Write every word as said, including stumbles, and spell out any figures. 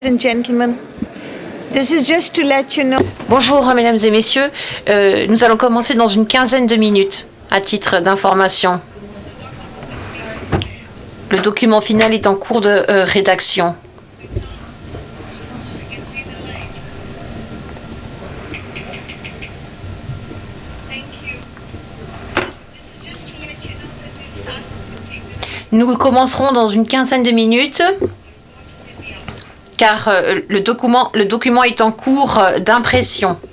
and gentlemen, this is just to let you know. Bonjour mesdames et messieurs, euh, nous allons commencer dans une quinzaine de minutes à titre d'information. Le document final est en cours de euh, rédaction. Nous commencerons dans une quinzaine de minutes car euh, le, document, le document est en cours d'impression.